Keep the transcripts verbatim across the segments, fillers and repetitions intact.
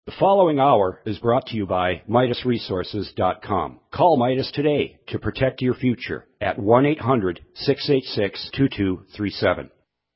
The following hour is brought to you by Midas Resources dot com. Call Midas today to protect your future at one eight hundred, six eight six, two two three seven.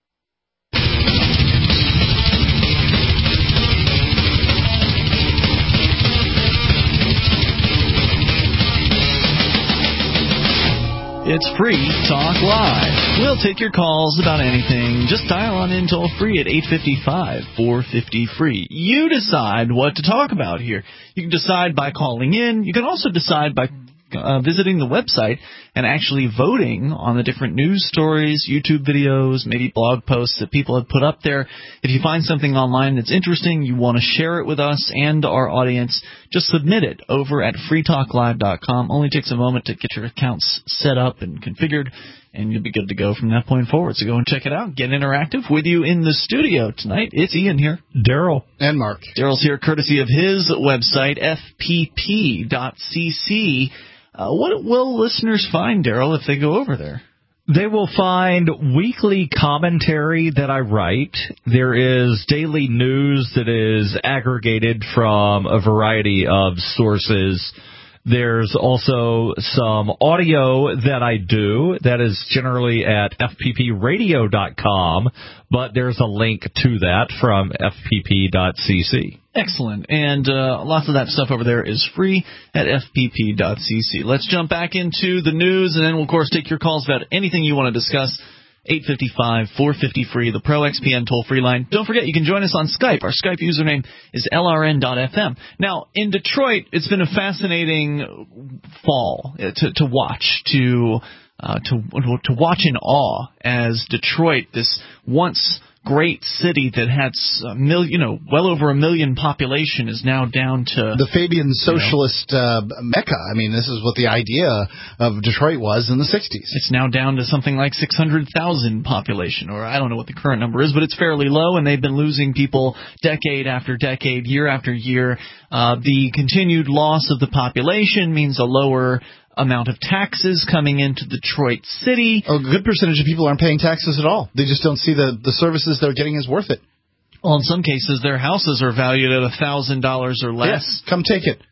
It's Free Talk Live. We'll take your calls about anything. Just dial on in toll free at eight five five, four five zero, free. You decide what to talk about here. You can decide by calling in. You can also decide by uh, visiting the website and actually voting on the different news stories, YouTube videos, maybe blog posts that people have put up there. If you find something online that's interesting, you want to share it with us and our audience, just submit it over at free talk live dot com. Only takes a moment to get your accounts set up and configured, and you'll be good to go from that point forward. So go and check it out. Get interactive. With you in the studio tonight, it's Ian here. Daryl. And Mark. Daryl's here courtesy of his website, f p p dot c c. Uh, what will listeners find, Daryl, if they go over there? They will find weekly commentary that I write. There is daily news that is aggregated from a variety of sources. There's also some audio that I do that is generally at f p p radio dot com, but there's a link to that from f p p dot c c. Excellent. And uh, lots of that stuff over there is free at f p p dot c c. Let's jump back into the news, and then we'll, of course, take your calls about anything you want to discuss. eight five five, four five zero, free, the Pro X P N toll-free line. Don't forget, you can join us on Skype. Our Skype username is L R N dot F M. Now, in Detroit, it's been a fascinating fall to, to watch, to, uh, to, to watch in awe as Detroit, this once great city that had a million, you know, well over a million population, is now down to the Fabian socialist you know, uh, mecca. I mean, this is what the idea of Detroit was in the sixties. It's now down to something like six hundred thousand population, or I don't know what the current number is, but it's fairly low, and they've been losing people decade after decade, year after year. Uh, the continued loss of the population means a lower amount of taxes coming into Detroit City. A good percentage of people aren't paying taxes at all. They just don't see the, the services they're getting as worth it. Well, in some cases, their houses are valued at one thousand dollars or less. Yes, come take it.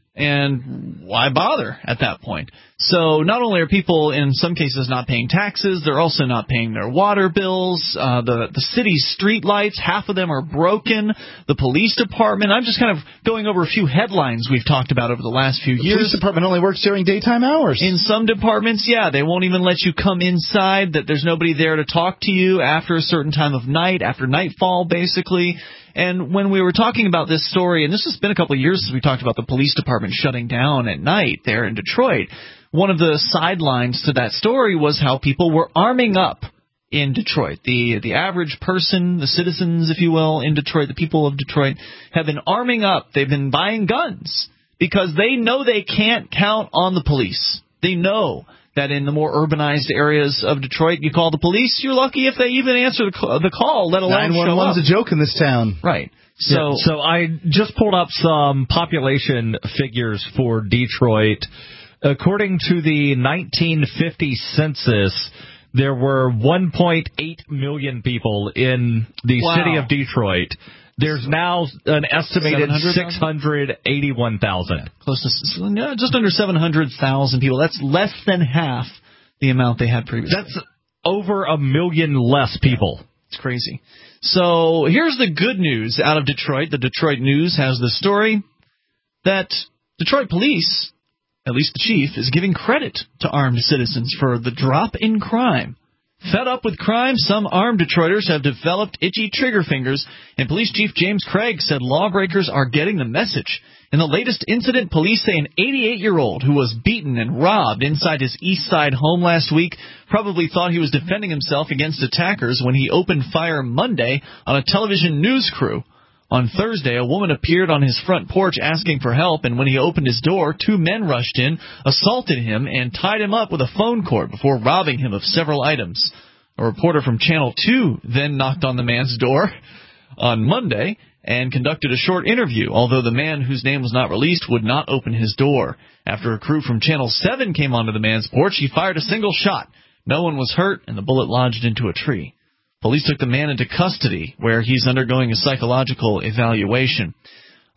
And why bother at that point? So not only are people in some cases not paying taxes, they're also not paying their water bills. Uh, the, the city's street lights, half of them are broken. The police department, I'm just kind of going over a few headlines we've talked about over the last few the years. The police department only works during daytime hours. In some departments, yeah, they won't even let you come inside, that there's nobody there to talk to you after a certain time of night, after nightfall, basically. And when we were talking about this story, and this has been a couple of years since we talked about the police department shutting down at night there in Detroit, one of the sidelines to that story was how people were arming up in Detroit. The the average person, the citizens, if you will, in Detroit, the people of Detroit, have been arming up. They've been buying guns because they know they can't count on the police. They know that in the more urbanized areas of Detroit, you call the police, you're lucky if they even answer the call, the call let alone show up. nine one one's a joke in this town. Right. So, yeah, so I just pulled up some population figures for Detroit. According to the nineteen fifty census, there were one point eight million people in the wow. city of Detroit. There's now an estimated six hundred eighty-one thousand. Close to yeah, just under seven hundred thousand people. That's less than half the amount they had previously. That's over a million less people. It's crazy. So here's the good news out of Detroit. The Detroit News has the story that Detroit police, at least the chief, is giving credit to armed citizens for the drop in crime. Fed up with crime, some armed Detroiters have developed itchy trigger fingers, and Police Chief James Craig said lawbreakers are getting the message. In the latest incident, police say an eighty-eight-year-old who was beaten and robbed inside his East Side home last week probably thought he was defending himself against attackers when he opened fire Monday on a television news crew. On Thursday, a woman appeared on his front porch asking for help, and when he opened his door, two men rushed in, assaulted him, and tied him up with a phone cord before robbing him of several items. A reporter from Channel two then knocked on the man's door on Monday and conducted a short interview, although the man, whose name was not released, would not open his door. After a crew from Channel seven came onto the man's porch, he fired a single shot. No one was hurt, and the bullet lodged into a tree. Police took the man into custody, where he's undergoing a psychological evaluation.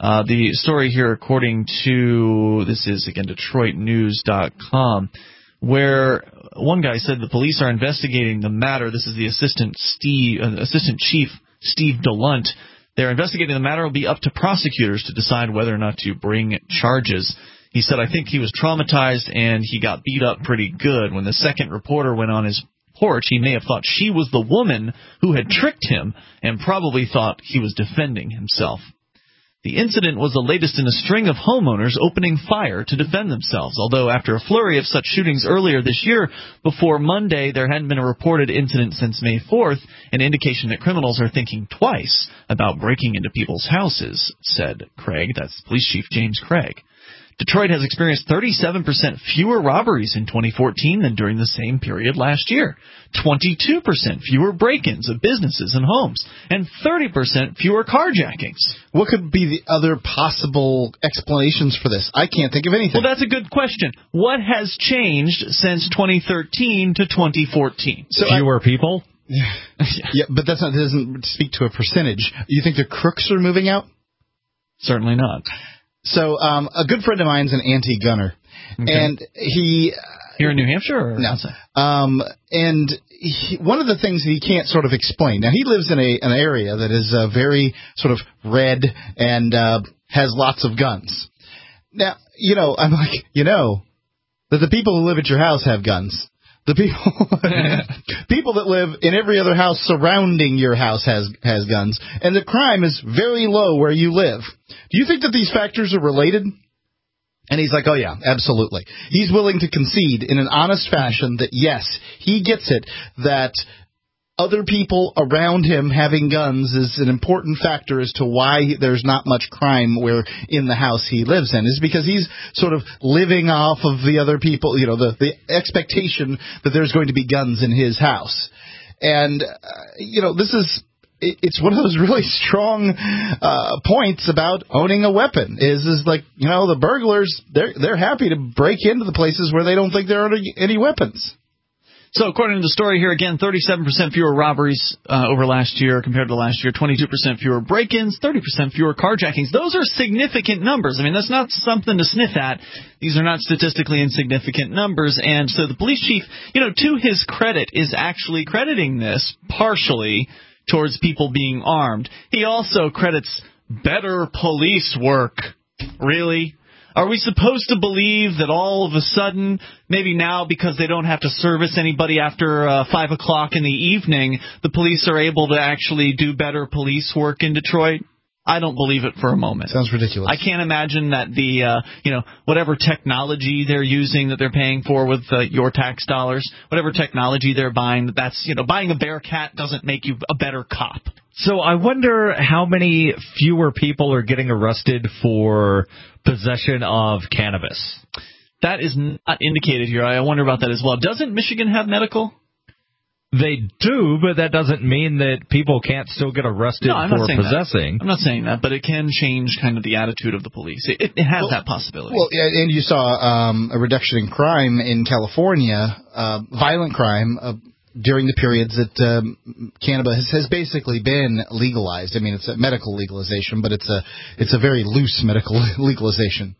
Uh, the story here, according to, this is, again, Detroit News dot com, where one guy said the police are investigating the matter. This is the assistant Steve, uh, assistant chief, Steve DeLunt. They're investigating the matter. It will be up to prosecutors to decide whether or not to bring charges. He said, I think he was traumatized and he got beat up pretty good. When the second reporter went on his porch, he may have thought she was the woman who had tricked him and probably thought he was defending himself. The incident was the latest in a string of homeowners opening fire to defend themselves, although after a flurry of such shootings earlier this year, before Monday there hadn't been a reported incident since May fourth, an indication that criminals are thinking twice about breaking into people's houses, said Craig. That's Police Chief James Craig. Detroit has experienced thirty-seven percent fewer robberies in twenty fourteen than during the same period last year, twenty-two percent fewer break-ins of businesses and homes, and thirty percent fewer carjackings. What could be the other possible explanations for this? I can't think of anything. Well, that's a good question. What has changed since twenty thirteen to twenty fourteen? So fewer I, people? Yeah, yeah, but that's not, that doesn't speak to a percentage. You think the crooks are moving out? Certainly not. So um, a good friend of mine is an anti-gunner, okay. and he here in New Hampshire. Or no, um, and he, one of the things he can't sort of explain. Now he lives in a an area that is uh, very sort of red and uh, has lots of guns. Now you know I'm like you know that the people who live at your house have guns. The people people that live in every other house surrounding your house has has guns, and the crime is very low where you live. Do you think that these factors are related? And he's like, oh, yeah, absolutely. He's willing to concede in an honest fashion that, yes, he gets it, that other people around him having guns is an important factor as to why there's not much crime where in the house he lives in, is because he's sort of living off of the other people, you know, the, the expectation that there's going to be guns in his house. And, uh, you know, this is, it's one of those really strong uh, points about owning a weapon is, is like, you know, the burglars, they're, they're happy to break into the places where they don't think there are any weapons. So according to the story here, again, thirty-seven percent fewer robberies uh, over last year compared to last year, twenty-two percent fewer break-ins, thirty percent fewer carjackings. Those are significant numbers. I mean, that's not something to sniff at. These are not statistically insignificant numbers. And so the police chief, you know, to his credit, is actually crediting this partially towards people being armed. He also credits better police work. Really? Are we supposed to believe that all of a sudden, maybe now because they don't have to service anybody after uh, five o'clock in the evening, the police are able to actually do better police work in Detroit? I don't believe it for a moment. Sounds ridiculous. I can't imagine that the, uh, you know, whatever technology they're using that they're paying for with uh, your tax dollars, whatever technology they're buying, that's, you know, buying a Bearcat doesn't make you a better cop. So I wonder how many fewer people are getting arrested for possession of cannabis. That is not indicated here. I wonder about that as well. Doesn't Michigan have medical? They do, but that doesn't mean that people can't still get arrested no, I'm for not saying possessing. That. I'm not saying that, but it can change kind of the attitude of the police. It, it has well, that possibility. Well, and you saw um, a reduction in crime in California, uh, violent crime, uh, during the periods that um, cannabis has, has basically been legalized. I mean, it's a medical legalization, but it's a it's a very loose medical legalization.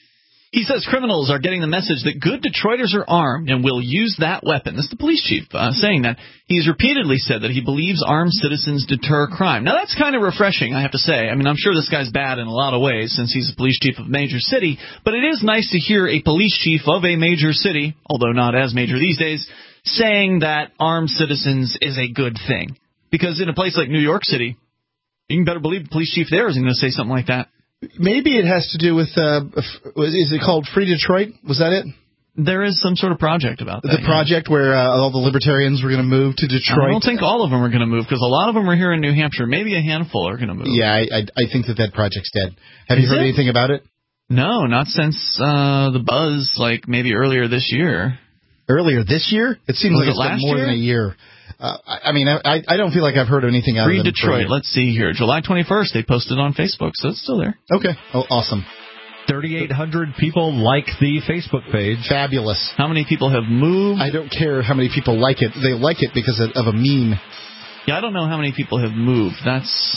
He says criminals are getting the message that good Detroiters are armed and will use that weapon. That's the police chief uh, saying that. He's repeatedly said that he believes armed citizens deter crime. Now, that's kind of refreshing, I have to say. I mean, I'm sure this guy's bad in a lot of ways since he's a police chief of a major city, but it is nice to hear a police chief of a major city, although not as major these days, saying that armed citizens is a good thing. Because in a place like New York City, you can better believe the police chief there isn't going to say something like that. Maybe it has to do with, uh, is it called Free Detroit? Was that it? There is some sort of project about that. The yeah. project where uh, all the libertarians were going to move to Detroit? I don't think all of them are going to move, because a lot of them are here in New Hampshire. Maybe a handful are going to move. Yeah, I, I, I think that that project's dead. Have is you heard it? anything about it? No, not since uh, the buzz, like maybe earlier this year. Earlier this year? It seems Was like it it's last been more year? than a year. Uh, I, I mean, I, I don't feel like I've heard anything out Free of them. Detroit. Let's see here. July twenty-first, they posted on Facebook, so it's still there. Okay. Oh, awesome. thirty-eight hundred people like the Facebook page. Fabulous. How many people have moved? I don't care how many people like it. They like it because of, of a meme. Yeah, I don't know how many people have moved. That's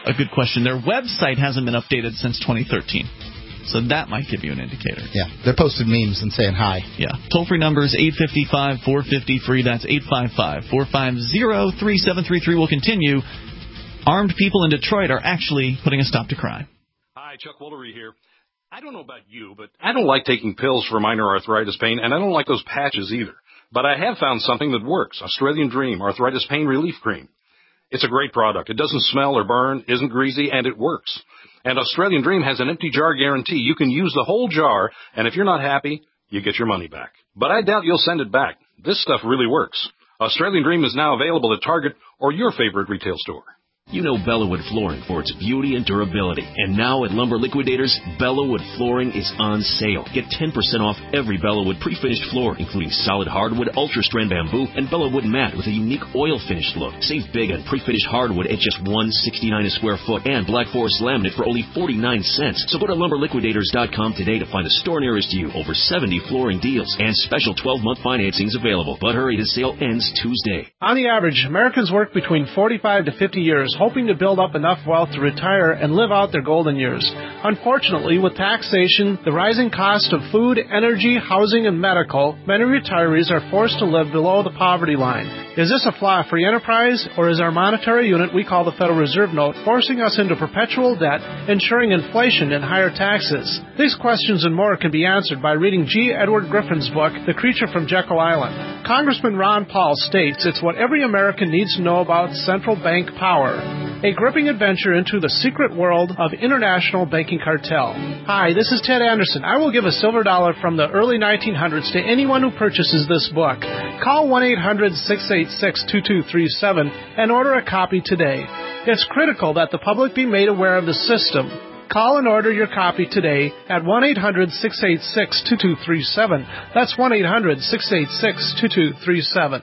a good question. Their website hasn't been updated since twenty thirteen. So that might give you an indicator. Yeah, they're posting memes and saying hi. Yeah. Toll-free number is eight five five, four five zero, free. That's eight five five, four five zero, three seven three three. We'll continue. Armed people in Detroit are actually putting a stop to crime. Hi, Chuck Woolery here. I don't know about you, but I don't like taking pills for minor arthritis pain, and I don't like those patches either. But I have found something that works. Australian Dream Arthritis Pain Relief Cream. It's a great product. It doesn't smell or burn, isn't greasy, and it works. And Australian Dream has an empty jar guarantee. You can use the whole jar, and if you're not happy, you get your money back. But I doubt you'll send it back. This stuff really works. Australian Dream is now available at Target or your favorite retail store. You know Bellawood Flooring for its beauty and durability. And now at Lumber Liquidators, Bellawood Flooring is on sale. Get ten percent off every Bellawood pre-finished floor, including solid hardwood, ultra-strand bamboo, and Bellawood matte with a unique oil-finished look. Save big on pre-finished hardwood at just one hundred sixty-nine dollars a square foot and Black Forest laminate for only forty-nine cents. So go to lumber liquidators dot com today to find a store nearest you. Over seventy flooring deals and special twelve-month financings available. But hurry, the sale ends Tuesday. On the average, Americans work between forty-five to fifty years, hoping to build up enough wealth to retire and live out their golden years. Unfortunately, with taxation, the rising cost of food, energy, housing, and medical, many retirees are forced to live below the poverty line. Is this a flaw-free enterprise, or is our monetary unit we call the Federal Reserve Note forcing us into perpetual debt, ensuring inflation and higher taxes? These questions and more can be answered by reading G. Edward Griffin's book, The Creature from Jekyll Island. Congressman Ron Paul states it's what every American needs to know about central bank power. A gripping adventure into the secret world of international banking cartel. Hi, this is Ted Anderson. I will give a silver dollar from the early nineteen hundreds to anyone who purchases this book. Call one eight hundred, six eight six, two two three seven and order a copy today. It's critical that the public be made aware of the system. Call and order your copy today at one eight hundred, six eight six, two two three seven. That's one eight hundred, six eight six, two two three seven.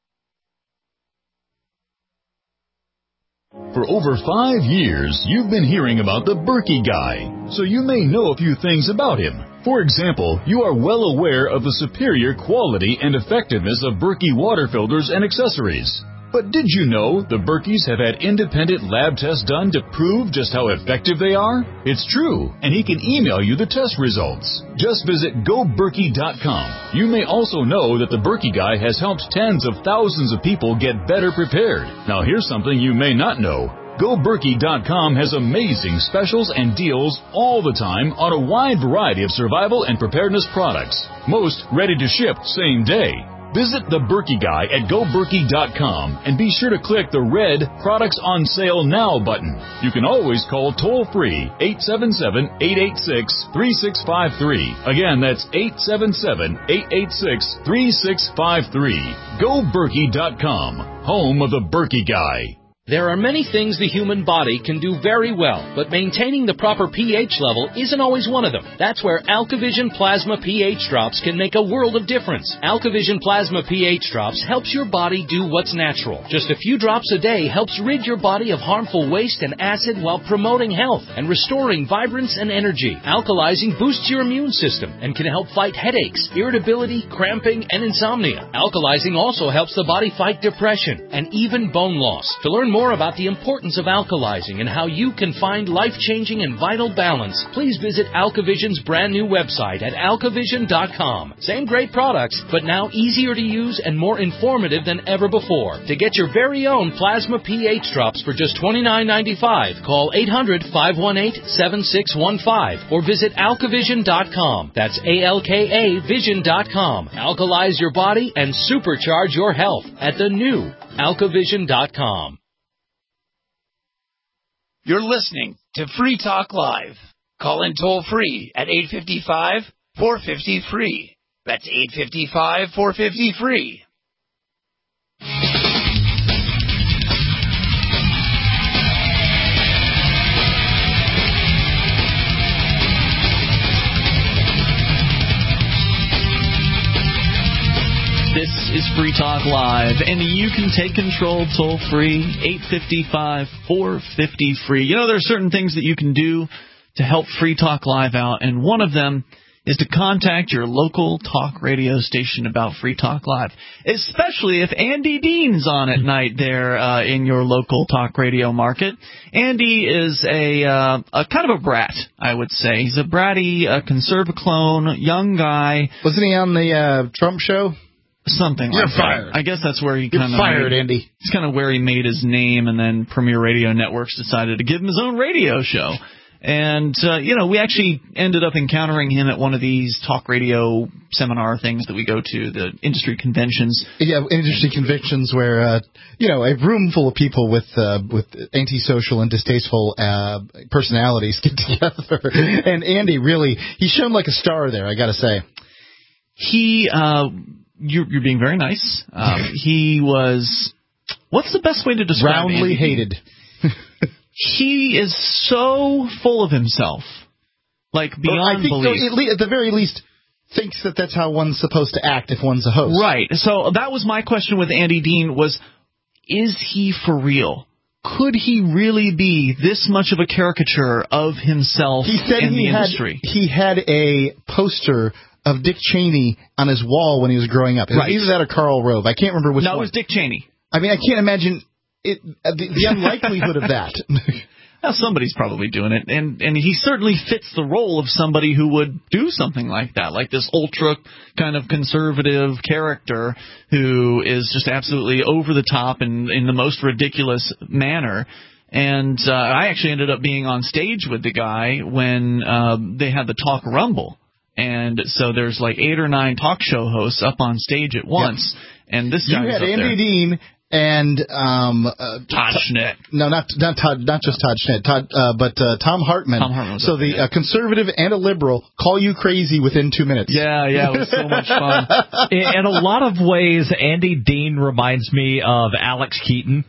For over five years, you've been hearing about the Berkey Guy, so you may know a few things about him. For example, you are well aware of the superior quality and effectiveness of Berkey water filters and accessories. But did you know the Berkeys have had independent lab tests done to prove just how effective they are? It's true, and he can email you the test results. Just visit go berkey dot com. You may also know that the Berkey Guy has helped tens of thousands of people get better prepared. Now here's something you may not know. go berkey dot com has amazing specials and deals all the time on a wide variety of survival and preparedness products. Most ready to ship same day. Visit the Berkey Guy at go berkey dot com and be sure to click the red Products on Sale Now button. You can always call toll-free eight seven seven, eight eight six, three six five three. Again, that's eight seven seven, eight eight six, three six five three. go berkey dot com, home of the Berkey Guy. There are many things the human body can do very well, but maintaining the proper pH level isn't always one of them. That's where AlkaVision Plasma pH Drops can make a world of difference. AlkaVision Plasma pH Drops helps your body do what's natural. Just a few drops a day helps rid your body of harmful waste and acid while promoting health and restoring vibrance and energy. Alkalizing boosts your immune system and can help fight headaches, irritability, cramping, and insomnia. Alkalizing also helps the body fight depression and even bone loss. To learn more about the importance of alkalizing and how you can find life-changing and vital balance, please visit AlkaVision's brand new website at alkavision dot com. Same great products, but now easier to use and more informative than ever before. To get your very own Plasma pH Drops for just twenty-nine ninety-five, call eight hundred, five one eight, seven six one five or visit alkavision dot com. That's A L K A vision dot com. Alkalize your body and supercharge your health at the new alkavision dot com. You're listening to Free Talk Live. Call in toll-free at eight five five, four five zero, free. That's eight five five, four five zero, free. This is Free Talk Live, and you can take control toll-free, eight five five, four five zero, free. You know, there are certain things that you can do to help Free Talk Live out, and one of them is to contact your local talk radio station about Free Talk Live, especially if Andy Dean's on at night there uh, in your local talk radio market. Andy is a, uh, a kind of a brat, I would say. He's a bratty, uh, conservative clone, young guy. Wasn't he on the uh, Trump show? Something You're like fired. that. I guess that's where he You're kind of fired, made, Andy. It's kind of where he made his name, and then Premier Radio Networks decided to give him his own radio show. And, uh, you know, we actually ended up encountering him at one of these talk radio seminar things that we go to, the industry conventions. Yeah, industry conventions where, uh, you know, a room full of people with uh, with antisocial and distasteful uh, personalities get together. And Andy really, he shone like a star there, I got to say. He, uh, you're, you're being very nice. Um, he was, what's the best way to describe him? Roundly hated. He is so full of himself, like beyond I think belief. so, at, le- at the very least, thinks that that's how one's supposed to act if one's a host. Right. So that was my question with Andy Dean was, is he for real? Could he really be this much of a caricature of himself he said in he the had, industry? He had a poster of Dick Cheney on his wall when he was growing up. It was Right. either that or Karl Rove. I can't remember which no, one. it was Dick Cheney. I mean, I can't imagine it, uh, the, the unlikelihood of that. Well, somebody's probably doing it, and and he certainly fits the role of somebody who would do something like that, like this ultra kind of conservative character who is just absolutely over the top and in the most ridiculous manner. And uh, I actually ended up being on stage with the guy when uh, they had the Talk Rumble. And so there's like eight or nine talk show hosts up on stage at once. Yep. And this guy You was had up Andy there. Dean and um, uh, Todd Schnitt. No, not not Todd, not just Todd Schnitt, Todd, uh, but uh, Tom Hartman. Tom Hartman was so up the there. uh, conservative and a liberal call you crazy within two minutes. Yeah, yeah, it was so much fun. In a lot of ways, Andy Dean reminds me of Alex Keaton.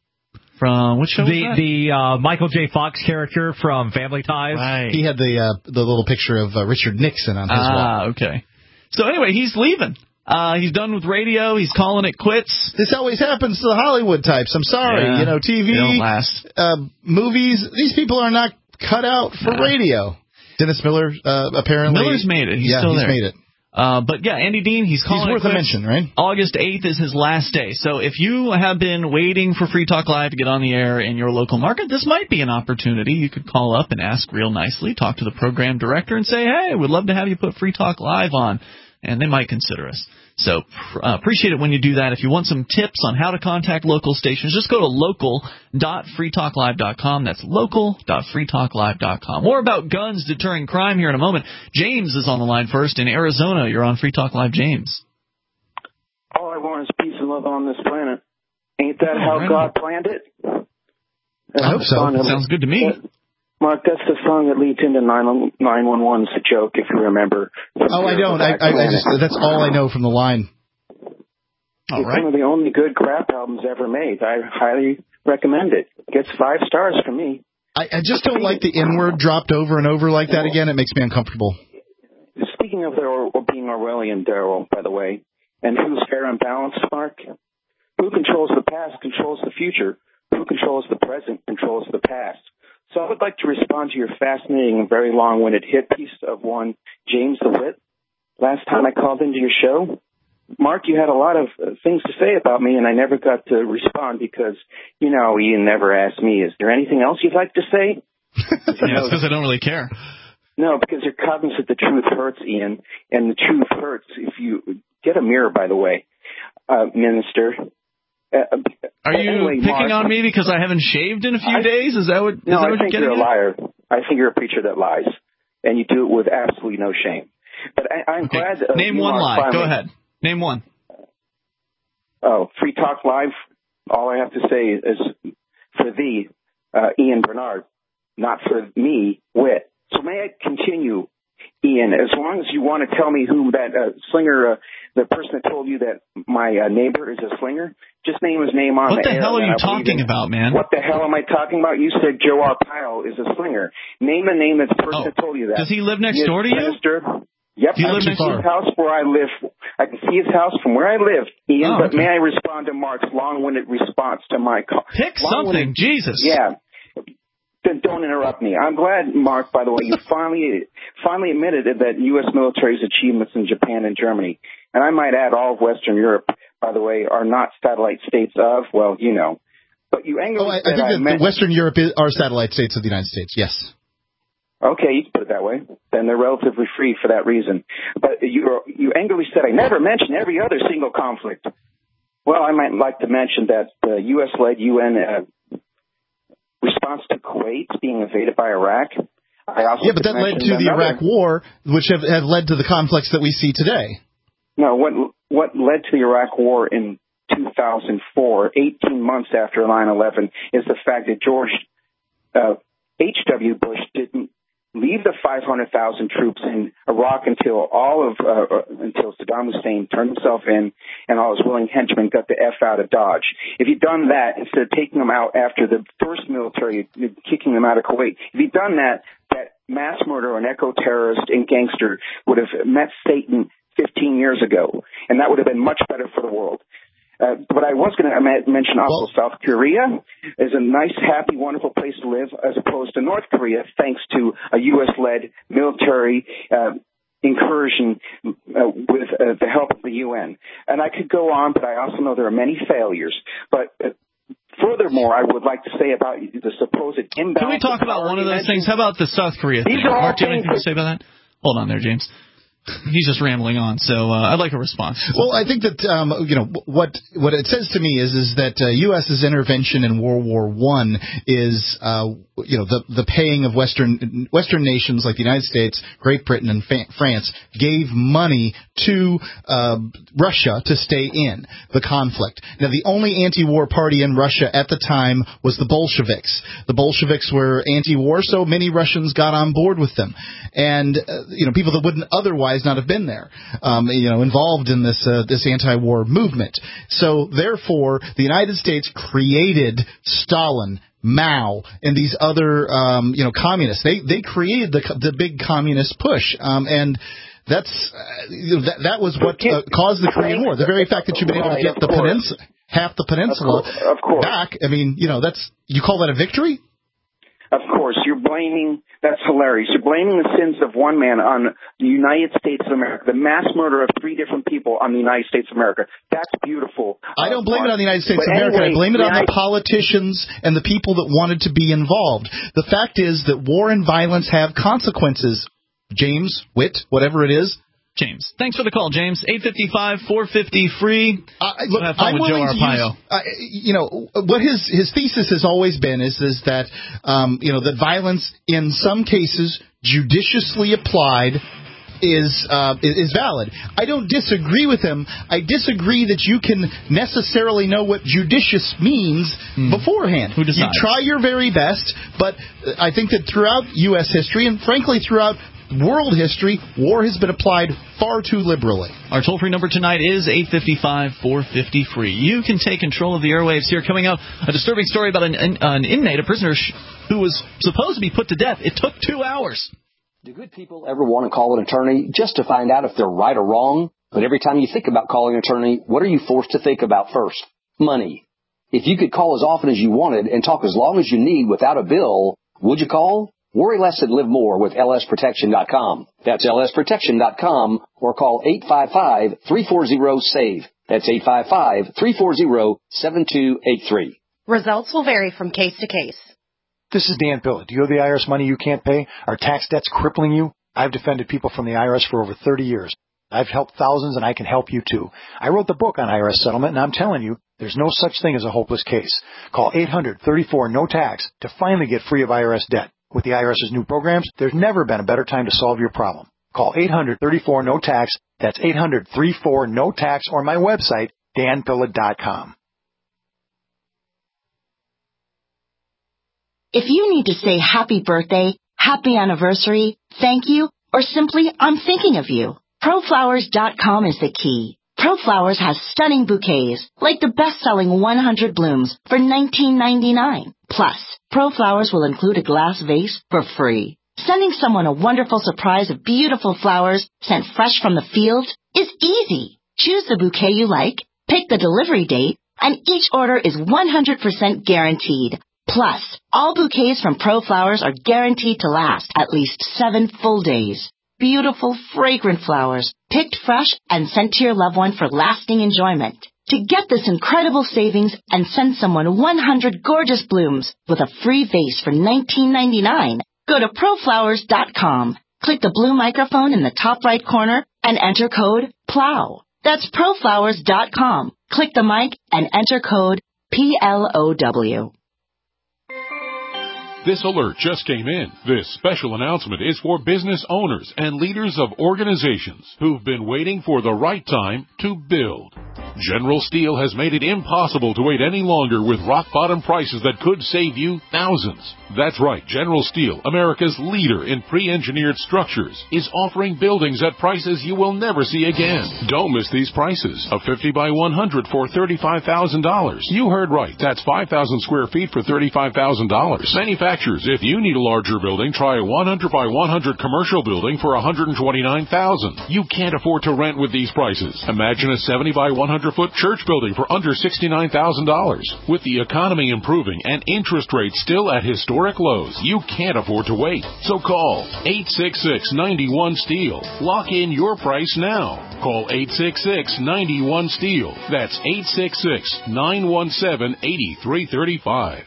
From which show was The that? the uh, Michael J. Fox character from Family Ties. Right. He had the uh, the little picture of uh, Richard Nixon on his wall. Ah, okay. So anyway, he's leaving. Uh, he's done with radio. He's calling it quits. This always happens to the Hollywood types. I'm sorry. Yeah, you know, T V, they don't last. Uh, movies, these people are not cut out for Nah. radio. Dennis Miller, uh, apparently. Miller's made it. He's yeah, still he's there. made it. Uh, but yeah, Andy Dean, he's calling He's worth it a quits. mention, right? August eighth is his last day. So if you have been waiting for Free Talk Live to get on the air in your local market, this might be an opportunity. You could call up and ask real nicely, talk to the program director and say, hey, we'd love to have you put Free Talk Live on. And they might consider us. So uh, appreciate it when you do that. If you want some tips on how to contact local stations, just go to local dot free talk live dot com. That's local dot free talk live dot com. More about guns deterring crime here in a moment. James is on the line first in Arizona. You're on Free Talk Live, James. All I want is peace and love on this planet. Ain't that Oh, how right. God planned it? That's I hope the so. song that- Sounds good to me. Mark, that's the song that leads into nine one one. It's a joke, if you remember. Oh, I don't. I, I, I just, that's all I know from the line. All It's right. one of the only good crap albums ever made. I highly recommend it. Gets five stars from me. I, I just don't like the N-word dropped over and over like that again. It makes me uncomfortable. Speaking of their or, being Orwellian, Daryl, by the way, and who's fair and balanced, Mark? Who controls the past controls the future. Who controls the present controls the past. So I would like to respond to your fascinating and very long-winded hit piece of one James DeWitt. Last time I called into your show, Mark, you had a lot of uh, things to say about me, and I never got to respond because, you know, Ian never asked me, is there anything else you'd like to say? Yeah, it's because I don't really care. No, because you're cognizant the truth hurts, Ian, and the truth hurts if you get a mirror, by the way, uh, Minister. Uh, Are you anyway, picking Mark, on me because I haven't shaved in a few I, days? Is that what, is no, that I what think you're you're a getting at? liar. I think you're a preacher that lies, and you do it with absolutely no shame. But I, I'm Okay. glad. Uh, Name you one are lie. finally, Go ahead. Name one. Oh, Free Talk Live. All I have to say is for thee, uh, Ian Bernard, not for me, Wit. So may I continue, Ian? As long as you want to tell me who that uh, slinger, uh, the person that told you that my uh, neighbor is a slinger, just name his name on What the the air. hell are and you I believe talking it. about, man? What the hell am I talking about? You said Joe Arpaio is a slinger. Name a name of the person Oh. that told you that. Does he live next He is door to you? Minister. Yep, Do you I live can next see door? his house where I live. I can see his house from where I live, Ian. Oh, but okay. may I respond to Mark's long-winded response to my call? Pick something. Jesus. Yeah. Then don't interrupt me. I'm glad, Mark, by the way, you finally finally admitted that U S military's achievements in Japan and Germany, and I might add all of Western Europe, by the way, are not satellite states of, well, you know. But you angrily oh, I, I said think I that meant, Western Europe is, are satellite states of the United States, yes. Okay, you can put it that way. Then they're relatively free for that reason. But you you angrily said I never mentioned every other single conflict. Well, I might like to mention that the U S-led U N uh, response to Kuwait being invaded by Iraq. I also yeah, but that led to the another, Iraq War, which have, have led to the conflicts that we see today. No, what what led to the Iraq War in two thousand four, eighteen months after nine eleven, is the fact that George uh, H W. Bush didn't leave the five hundred thousand troops in Iraq until all of uh, until Saddam Hussein turned himself in and all his willing henchmen got the F out of Dodge. If he'd done that, instead of taking them out after the first military, kicking them out of Kuwait, if he'd done that, that mass murderer and eco-terrorist and gangster would have met Satan fifteen years ago, and that would have been much better for the world. Uh, but I was going to mention also well, South Korea is a nice, happy, wonderful place to live as opposed to North Korea, thanks to a U S-led military uh, incursion uh, with uh, the help of the U N. And I could go on, but I also know there are many failures. But uh, furthermore, I would like to say about the supposed imbalance. Can we talk about one of those things? How about the South Korea thing? Mark, do you have anything to say about that? Hold on there, James. He's just rambling on, so uh, I'd like a response. Well, I think that um, you know what what it says to me is is that uh, U S's intervention in World War One is uh, you know the the paying of Western Western nations like the United States, Great Britain, and fa- France gave money to uh, Russia to stay in the conflict. Now, the only anti-war party in Russia at the time was the Bolsheviks. The Bolsheviks were anti-war, so many Russians got on board with them, and uh, you know people that wouldn't otherwise not have been there, um, you know, involved in this uh, this anti-war movement. So, therefore, the United States created Stalin, Mao, and these other, um, you know, communists. They they created the the big communist push, um, and that's uh, that, that was what uh, caused the Korean War. The very fact that you've been able to get the peninsula, half the peninsula of course, of course. back. I mean, you know, that's you call that a victory? Of course, you're blaming, that's hilarious, you're blaming the sins of one man on the United States of America, the mass murder of three different people on the United States of America. That's beautiful. I don't blame uh, it on the United States of America. Anyway, I blame it on I, the politicians and the people that wanted to be involved. The fact is that war and violence have consequences. James, Witt, whatever it is. James. Thanks for the call, James. eight five five, four five zero, free. Uh, look, have fun I'm with Joe willing to Arpaio. use, uh, you know, what his his thesis has always been is is that um, you know that violence in some cases judiciously applied is uh, is valid. I don't disagree with him. I disagree that you can necessarily know what judicious means mm. beforehand. Who decides? You try your very best, but I think that throughout U S history and frankly throughout world history, war has been applied far too liberally. Our toll-free number tonight is eight five five, four five zero, free. You can take control of the airwaves here. Coming up, a disturbing story about an, an, an inmate, a prisoner sh- who was supposed to be put to death. It took two hours. Do good people ever want to call an attorney just to find out if they're right or wrong? But every time you think about calling an attorney, what are you forced to think about first? Money. If you could call as often as you wanted and talk as long as you need without a bill, would you call? Worry less and live more with L S protection dot com. That's L S protection dot com or call eight five five, three four zero, S A V E. That's eight five five, three four zero, seven two eight three. Results will vary from case to case. This is Dan Pilla. Do you owe the I R S money you can't pay? Are tax debts crippling you? I've defended people from the I R S for over thirty years. I've helped thousands and I can help you too. I wrote the book on I R S settlement and I'm telling you, there's no such thing as a hopeless case. Call eight hundred, thirty-four, no tax to finally get free of I R S debt. With the IRS's new programs, there's never been a better time to solve your problem. Call eight hundred, thirty-four, no tax. That's eight hundred, thirty-four, no tax or my website, dan pilla dot com. If you need to say happy birthday, happy anniversary, thank you, or simply I'm thinking of you, pro flowers dot com is the key. ProFlowers has stunning bouquets, like the best-selling one hundred blooms for nineteen ninety-nine. Plus, ProFlowers will include a glass vase for free. Sending someone a wonderful surprise of beautiful flowers sent fresh from the field is easy. Choose the bouquet you like, pick the delivery date, and each order is one hundred percent guaranteed. Plus, All bouquets from Pro Flowers are guaranteed to last at least seven full days. Beautiful, fragrant flowers, picked fresh and sent to your loved one for lasting enjoyment. To get this incredible savings and send someone one hundred gorgeous blooms with a free vase for nineteen ninety-nine, go to pro flowers dot com. Click the blue microphone in the top right corner and enter code PLOW. That's pro flowers dot com. Click the mic and enter code P L O W. This alert just came in. This special announcement is for business owners and leaders of organizations who've been waiting for the right time to build. General Steel has made it impossible to wait any longer with rock-bottom prices that could save you thousands. That's right, General Steel, America's leader in pre-engineered structures, is offering buildings at prices you will never see again. Don't miss these prices. A fifty by one hundred for thirty-five thousand dollars. You heard right. That's five thousand square feet for thirty-five thousand dollars. Manufacturers, if you need a larger building, try a one hundred by one hundred commercial building for one hundred twenty-nine thousand dollars. You can't afford to rent with these prices. Imagine a seventy by one hundred foot church building for under sixty-nine thousand dollars. With the economy improving and interest rates still at historic lows, you can't afford to wait. So call eight six six, nine one, STEEL. Lock in your price now. Call eight six six, nine one, STEEL. That's eight six six, nine one seven, eight three three five.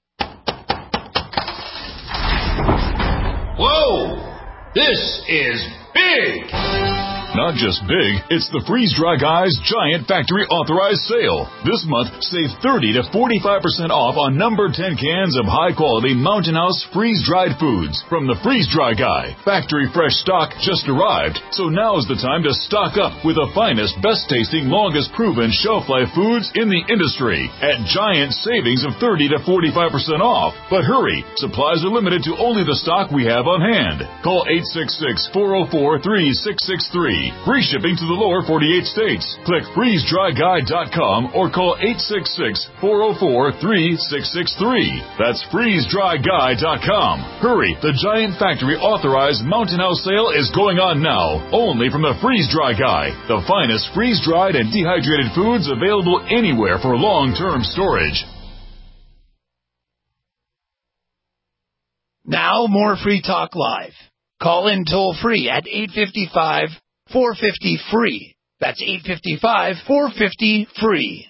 Whoa! This is big! Not just big, it's the Freeze Dry Guy's Giant Factory Authorized Sale. This month, save thirty to forty-five percent off on number ten cans of high-quality Mountain House freeze-dried foods from the Freeze Dry Guy. Factory fresh stock just arrived, so now is the time to stock up with the finest, best-tasting, longest-proven shelf-life foods in the industry at giant savings of thirty to forty-five percent off. But hurry, supplies are limited to only the stock we have on hand. Call eight six six, four oh four, three six six three. Free shipping to the lower forty-eight states. Click freeze dry guy dot com or call eight six six, four oh four, three six six three. That's freeze dry guy dot com. Hurry, the Giant Factory Authorized Mountain House sale is going on now, only from the Freeze Dry Guy, the finest freeze-dried and dehydrated foods available anywhere for long-term storage. Now more Free Talk Live. Call in toll free at eight five five, four five zero, free. That's eight five five, four five zero, free.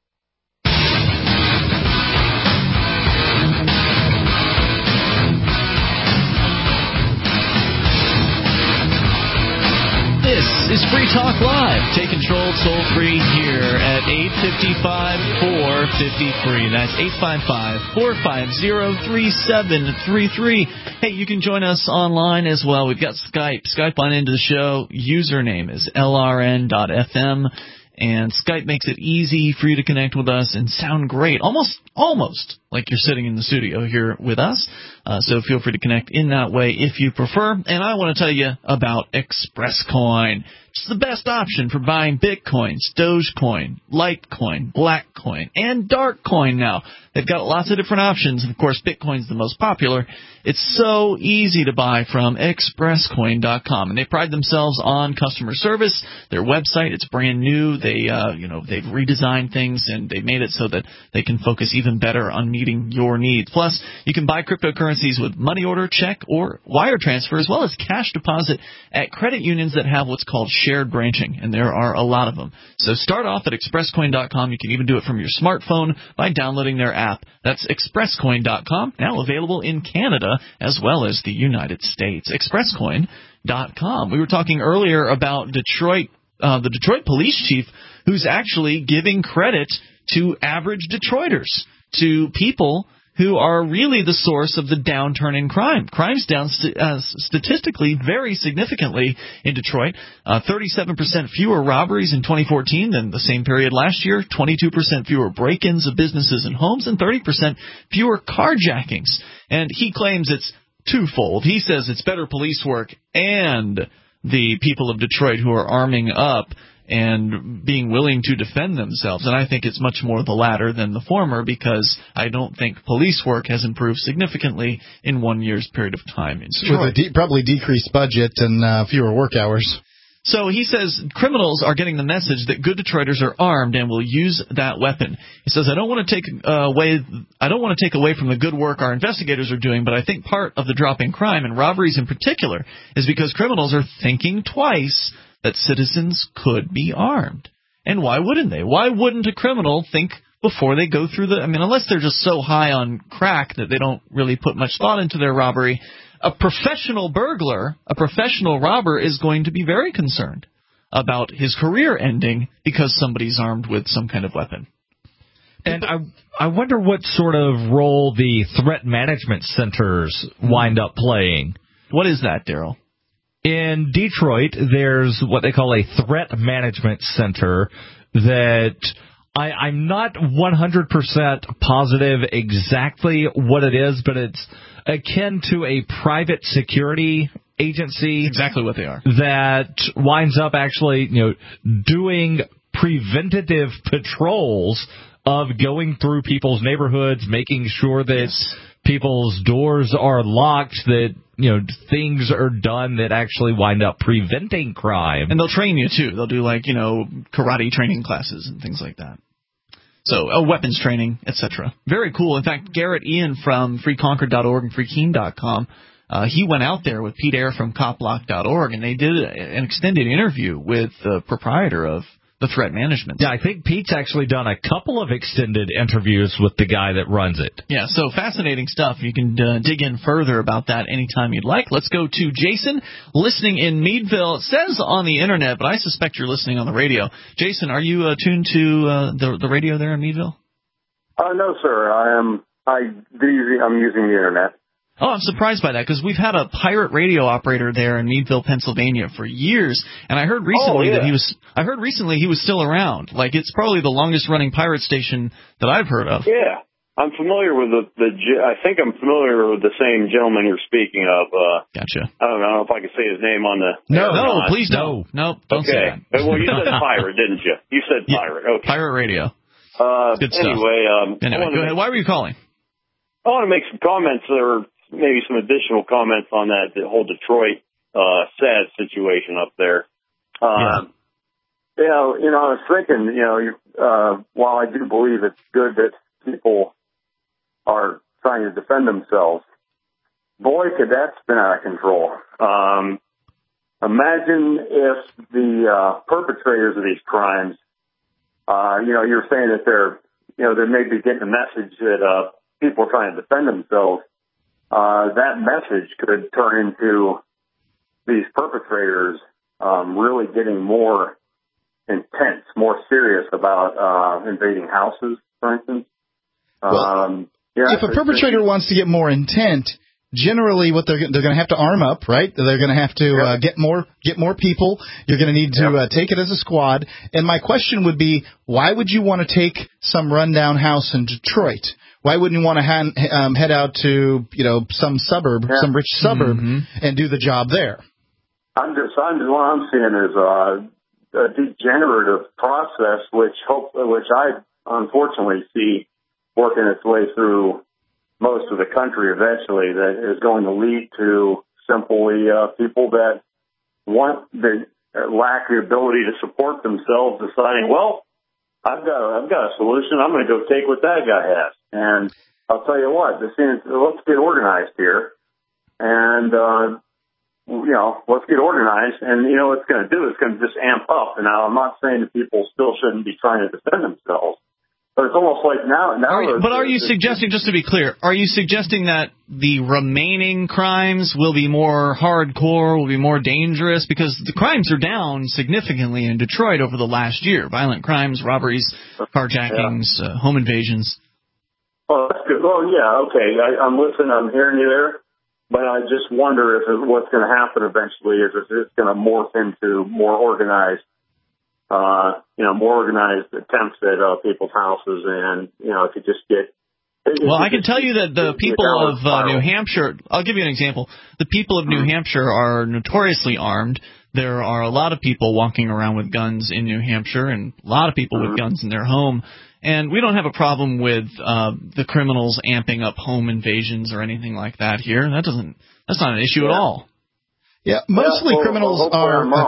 This is Free Talk Live. Take control toll free here at eight five five, four five zero, free. That's eight five five, four five zero, three seven three three. Hey, you can join us online as well. We've got Skype. Skype on into the show. Username is L R N dot F M. And Skype makes it easy for you to connect with us and sound great, almost almost like you're sitting in the studio here with us. Uh, so feel free to connect in that way if you prefer. And I want to tell you about ExpressCoin. It's the best option for buying Bitcoins, Dogecoin, Litecoin, Blackcoin, and Darkcoin now. They've got lots of different options. Of course, Bitcoin's the most popular. It's so easy to buy from express coin dot com, and they pride themselves on customer service. Their website, it's brand new. They, uh, you know, they've redesigned things, and they made it so that they can focus even better on meeting your needs. Plus, you can buy cryptocurrencies with money order, check, or wire transfer, as well as cash deposit at credit unions that have what's called shared branching, and there are a lot of them. So start off at express coin dot com. You can even do it from your smartphone by downloading their app. That's express coin dot com, now available in Canada as well as the United States. express coin dot com. We were talking earlier about Detroit, uh, the Detroit police chief, who's actually giving credit to average Detroiters, to people who are really the source of the downturn in crime. Crime's down st- uh, statistically very significantly in Detroit. Uh, thirty-seven percent fewer robberies in twenty fourteen than the same period last year, twenty-two percent fewer break-ins of businesses and homes, and thirty percent fewer carjackings. And he claims it's twofold. He says it's better police work and the people of Detroit who are arming up and being willing to defend themselves. And I think it's much more the latter than the former, because I don't think police work has improved significantly in one year's period of time in Detroit. With a de- probably decreased budget and uh, fewer work hours. So he says criminals are getting the message that good Detroiters are armed and will use that weapon. He says, I don't want to take uh, away I don't want to take away from the good work our investigators are doing, but I think part of the drop in crime, and robberies in particular, is because criminals are thinking twice that citizens could be armed. And why wouldn't they? Why wouldn't a criminal think before they go through the... I mean, unless they're just so high on crack that they don't really put much thought into their robbery, a professional burglar, a professional robber is going to be very concerned about his career ending because somebody's armed with some kind of weapon. And I I wonder what sort of role the threat management centers wind up playing. What is that, Daryl? In Detroit, there's what they call a threat management center that I, I'm not one hundred percent positive exactly what it is, but it's akin to a private security agency. Exactly what they are. That winds up actually, you know, doing preventative patrols of going through people's neighborhoods, making sure that yes. people's doors are locked, that, you know, things are done that actually wind up preventing crime. And they'll train you, too. They'll do, like, you know, karate training classes and things like that. So, uh, weapons training, et cetera. Very cool. In fact, Garrett Ian from free concord dot org and free keene dot com, uh, he went out there with Pete Eyre from cop block dot org, and they did an extended interview with the proprietor of the threat management. Yeah, I think Pete's actually done a couple of extended interviews with the guy that runs it. Yeah, so fascinating stuff. You can uh, dig in further about that anytime you'd like. Let's go to Jason, listening in Meadville. It says on the internet, but I suspect you're listening on the radio. Jason, are you uh, tuned to uh, the the radio there in Meadville? Uh, no, sir. I am. I do. Use, I'm using the internet. Oh, I'm surprised by that, because we've had a pirate radio operator there in Meadville, Pennsylvania for years, and I heard recently oh, yeah. that he was I heard recently he was still around. Like, it's probably the longest running pirate station that I've heard of. Yeah. I'm familiar with the, the I think I'm familiar with the same gentleman you're speaking of. Uh, gotcha. I don't know if I can say his name on the... No, no, please don't. No, don't okay. say that. Well, you said pirate, didn't you? You said pirate. Yeah, okay. Pirate radio. Uh, Good stuff. Anyway, um, anyway go ahead. Why were you calling? I want to make some comments that are... maybe some additional comments on that, the whole Detroit uh, sad situation up there. Um, yeah. You know, you know, I was thinking, you know, uh, while I do believe it's good that people are trying to defend themselves, boy, could that spin out of control. Um, imagine if the uh, perpetrators of these crimes, uh, you know, you're saying that they're, you know, they may be getting a message that uh, people are trying to defend themselves. Uh, that message could turn into these perpetrators um, really getting more intense, more serious about uh, invading houses, for instance. Well, um, yeah, if a perpetrator wants to get more intent, generally what they're they're going to have to arm up, right? They're going to have to yep. uh, get more get more people. You're going to need to yep. uh, take it as a squad. And my question would be, why would you want to take some rundown house in Detroit? Why wouldn't you want to hand, um, head out to, you know, some suburb, yeah. some rich suburb, mm-hmm. and do the job there? I'm just, I'm just what I'm seeing is uh, a degenerative process, which hope, which I unfortunately see working its way through most of the country eventually. That is going to lead to simply uh, people that want the uh, lack the ability to support themselves, deciding, well, I've got a, I've got a solution. I'm going to go take what that guy has. And I'll tell you what, this is, let's get organized here. And, uh, you know, let's get organized. And, you know, what it's going to do is going to just amp up. And now I'm not saying that people still shouldn't be trying to defend themselves. But it's almost like now... now are you, but are you suggesting, just to be clear, are you suggesting that the remaining crimes will be more hardcore, will be more dangerous? Because the crimes are down significantly in Detroit over the last year. Violent crimes, robberies, carjackings, yeah. uh, home invasions. Oh, that's good. Well, yeah, okay. I, I'm listening. I'm hearing you there. But I just wonder if it, what's going to happen eventually is if it's going to morph into more organized Uh, you know, more organized attempts at uh, people's houses, and, you know, to just get... Well, I can tell you that the people of uh, New Hampshire, I'll give you an example. The people of New Hampshire are notoriously armed. There are a lot of people walking around with guns in New Hampshire, and a lot of people with guns in their home. And we don't have a problem with uh, the criminals amping up home invasions or anything like that here. That doesn't. That's not an issue yeah. at all. Yeah, mostly yeah, well, criminals well, are... I'm wrong.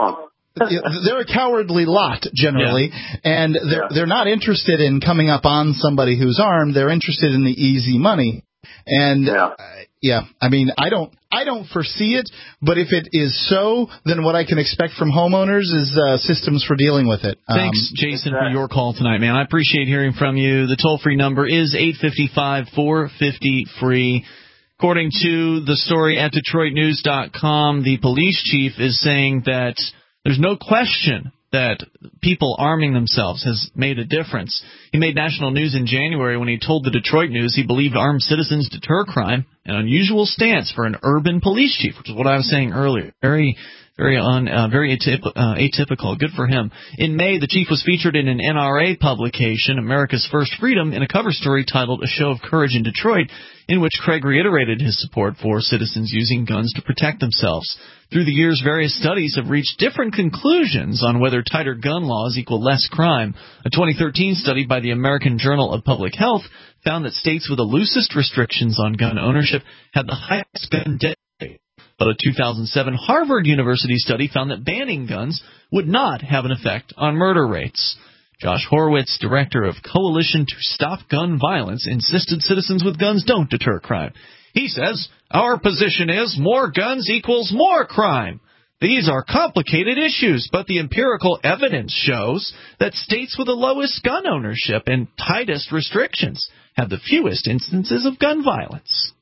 they're a cowardly lot generally, yeah. and they're they're not interested in coming up on somebody who's armed. They're interested in the easy money. And yeah. Uh, yeah, I mean, I don't I don't foresee it, but if it is so, then what I can expect from homeowners is uh, systems for dealing with it. Thanks, um, Jason, exactly. for your call tonight, man. I appreciate hearing from you. The toll-free number is eight five five, four five zero, free. According to the story at Detroit News dot com, the police chief is saying that there's no question that people arming themselves has made a difference. He made national news in January when he told the Detroit News he believed armed citizens deter crime, an unusual stance for an urban police chief, which is what I was saying earlier. Very, very un, uh, very atyp- uh, atypical. Good for him. In May, the chief was featured in an N R A publication, America's First Freedom, in a cover story titled A Show of Courage in Detroit, in which Craig reiterated his support for citizens using guns to protect themselves. Through the years, various studies have reached different conclusions on whether tighter gun laws equal less crime. A twenty thirteen study by the American Journal of Public Health found that states with the loosest restrictions on gun ownership had the highest gun death rate. But a two thousand seven Harvard University study found that banning guns would not have an effect on murder rates. Josh Horowitz, director of Coalition to Stop Gun Violence, insisted citizens with guns don't deter crime. He says, our position is more guns equals more crime. These are complicated issues, but the empirical evidence shows that states with the lowest gun ownership and tightest restrictions have the fewest instances of gun violence.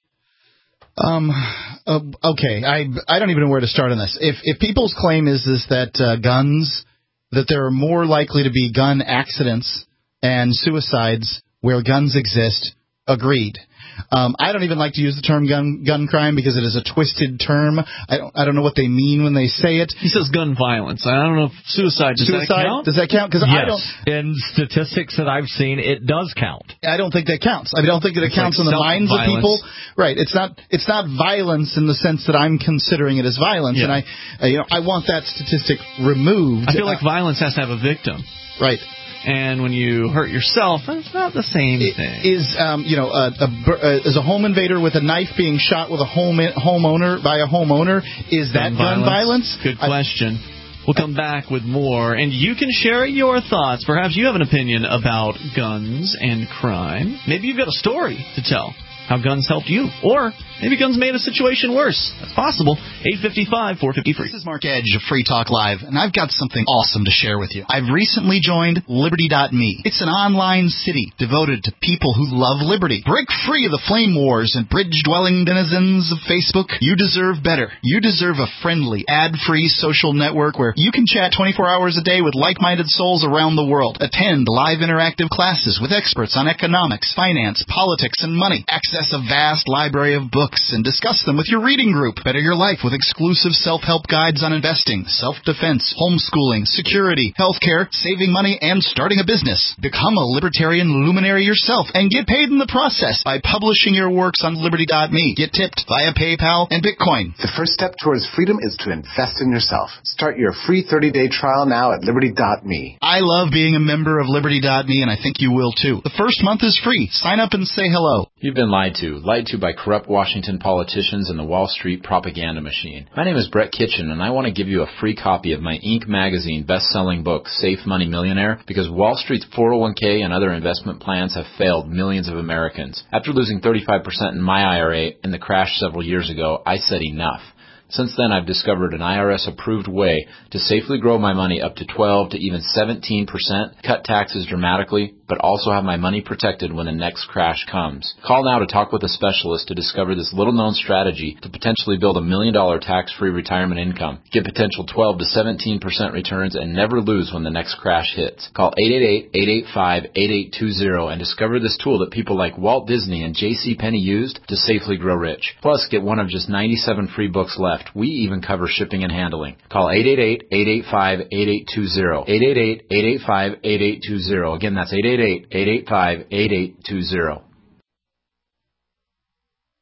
Um. Uh, okay, I I don't even know where to start on this. If if people's claim is is that uh, guns, that there are more likely to be gun accidents and suicides where guns exist, agreed. Um, I don't even like to use the term gun gun crime because it is a twisted term. I don't I don't know what they mean when they say it. He says gun violence. I don't know if suicide does suicide, that count? Does that count? Because yes. I don't. In statistics that I've seen, it does count. I don't think that counts. I don't think that it it's counts like in the minds of people. Right. It's not. It's not violence in the sense that I'm considering it as violence, yeah. and I, uh, you know, I want that statistic removed. I feel like uh, violence has to have a victim. Right. And when you hurt yourself, it's not the same it thing. Is um, you know, a, a, is a home invader with a knife being shot with a home in, homeowner by a homeowner? Is that gun, gun violence? Good question. I, we'll come back with more, and you can share your thoughts. Perhaps you have an opinion about guns and crime. Maybe you've got a story to tell. How guns helped you. Or maybe guns made a situation worse. That's possible. eight five five, four five zero, free. This is Mark Edge of Free Talk Live, and I've got something awesome to share with you. I've recently joined Liberty dot me. It's an online city devoted to people who love liberty. Break free of the flame wars and bridge-dwelling denizens of Facebook. You deserve better. You deserve a friendly, ad-free social network where you can chat twenty-four hours a day with like-minded souls around the world. Attend live interactive classes with experts on economics, finance, politics, and money. Access a vast library of books and discuss them with your reading group. Better your life with exclusive self-help guides on investing, self-defense, homeschooling, security, healthcare, saving money, and starting a business. Become a libertarian luminary yourself and get paid in the process by publishing your works on Liberty dot me. Get tipped via PayPal and Bitcoin. The first step towards freedom is to invest in yourself. Start your free thirty-day trial now at Liberty dot me. I love being a member of Liberty dot me, and I think you will too. The first month is free. Sign up and say hello. You've been lied to. Lied to by corrupt Washington politicians and the Wall Street propaganda machine. My name is Brett Kitchen, and I want to give you a free copy of my Inc magazine best-selling book, Safe Money Millionaire, because Wall Street's four oh one k and other investment plans have failed millions of Americans. After losing thirty-five percent in my I R A in the crash several years ago, I said enough. Since then, I've discovered an I R S-approved way to safely grow my money up to twelve to even seventeen percent, cut taxes dramatically, but also have my money protected when the next crash comes. Call now to talk with a specialist to discover this little-known strategy to potentially build a million-dollar tax-free retirement income. Get potential twelve to seventeen percent returns and never lose when the next crash hits. Call eight eight eight, eight eight five, eight eight two zero and discover this tool that people like Walt Disney and J C Penney used to safely grow rich. Plus, get one of just ninety-seven free books left. We even cover shipping and handling. Call eight eight eight, eight eight five, eight eight two zero. eight eight eight, eight eight five, eight eight two zero. Again, that's eight eight eight, eight eight five, eight eight two zero.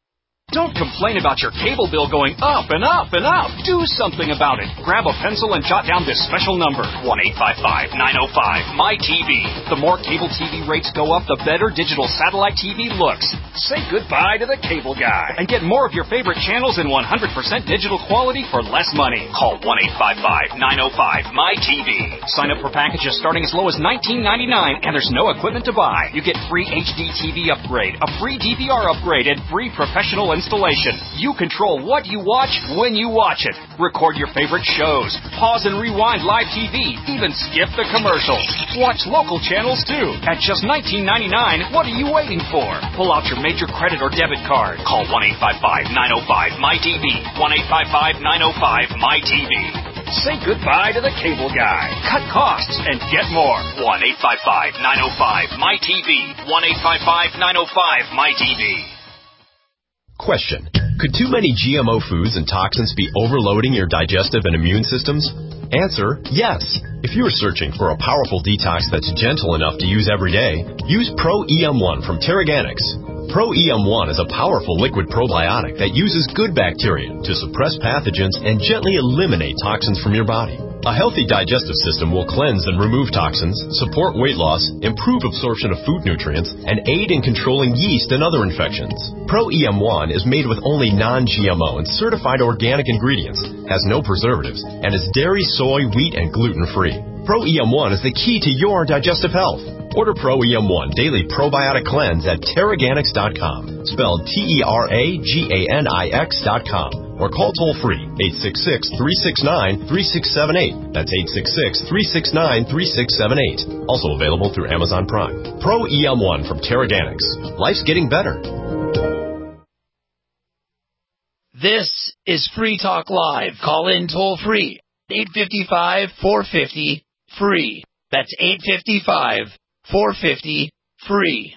Don't complain about your cable bill going up and up and up. Do something about it. Grab a pencil and jot down this special number, one eight five five, nine oh five, M Y T V. The more cable T V rates go up, the better digital satellite T V looks. Say goodbye to the cable guy and get more of your favorite channels in one hundred percent digital quality for less money. Call one eight five five, nine oh five, M Y T V. Sign up for packages starting as low as nineteen ninety-nine, and there's no equipment to buy. You get free H D T V upgrade, a free D V R upgrade, and free professional installation. You control what you watch when you watch it. Record your favorite shows. Pause and rewind live T V. Even skip the commercials. Watch local channels too. At just nineteen ninety-nine, what are you waiting for? Pull out your major credit or debit card. Call one eight five five, nine oh five, M Y T V. one eight five five, nine oh five, M Y T V. Say goodbye to the cable guy. Cut costs and get more. one eight five five, nine oh five, M Y T V. one eight five five, nine oh five, M Y T V. Question. Could too many G M O foods and toxins be overloading your digestive and immune systems? Answer, yes. If you are searching for a powerful detox that's gentle enough to use every day, use Pro E M one from Terraganics. Pro E M one is a powerful liquid probiotic that uses good bacteria to suppress pathogens and gently eliminate toxins from your body. A healthy digestive system will cleanse and remove toxins, support weight loss, improve absorption of food nutrients, and aid in controlling yeast and other infections. Pro E M one is made with only non-G M O and certified organic ingredients, has no preservatives, and is dairy, soy, wheat, and gluten-free. Pro E M one is the key to your digestive health. Order Pro E M one Daily Probiotic Cleanse at Terraganics dot com, spelled T E R A G A N I X dot com, or call toll-free eight six six, three six nine, three six seven eight. That's eight six six, three six nine, three six seven eight. Also available through Amazon Prime. Pro E M one from Terraganics. Life's getting better. This is Free Talk Live. Call in toll-free, eight five five, four five zero, free. That's eight five five, four five zero, free.